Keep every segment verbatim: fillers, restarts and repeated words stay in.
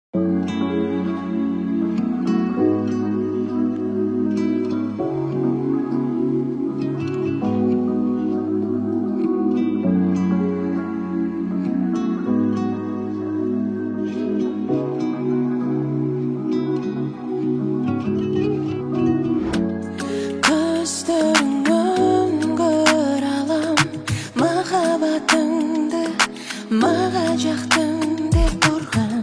Maga жактым деп турган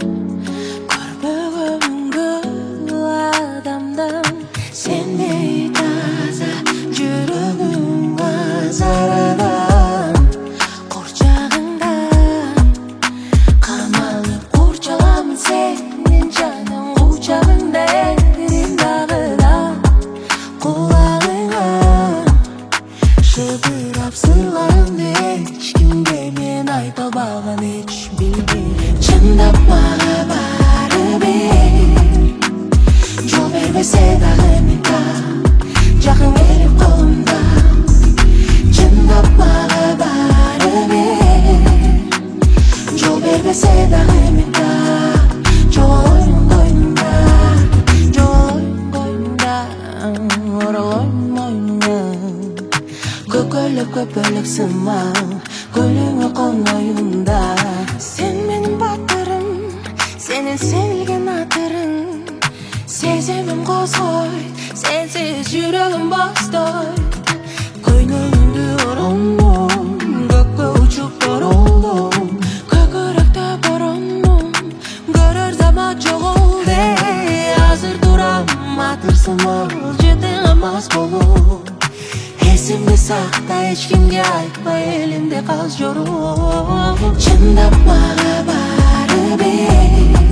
көрбөгөнгө адамдан сендей таза жүрөгүң азарадан курчагыңда камалып курчаламын сенин жаның кучагыңда эрдин дагыда кулагыңа шыбырап сырларымды эч кимге мен айта албаган эч билбейм чындап мага баары бир жол бербесе дагы мында жакын келип колумда чындап мага баары бир жол бербесе дагы мында жолойм койнуңда жолойм койнуңда оролойм мойнуңа көкөлөп көпөлөк сымал көлүңө конойунда сен менин батырым сенин sevилген атырың сезимим козгойт сенсиз жүрөгүм бостойт көйнөгүңдү оронмун көккө учуп боролдум көкөрөктө боронмун көрөр замат жоголду азыр турам атырсымол жетең мас болуп эсимди сакта эч кимге айтпай элимде калс жоруп чындап мага баары бир